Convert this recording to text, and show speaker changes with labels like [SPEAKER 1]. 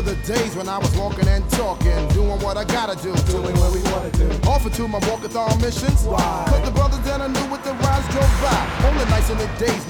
[SPEAKER 1] the days when I was walking and talking, doing what I gotta do,
[SPEAKER 2] Doing what we wanna do.
[SPEAKER 1] offered to my walkathon missions.
[SPEAKER 2] Why?
[SPEAKER 1] Cause the brothers that I knew with the rides drove by on the nights and the days.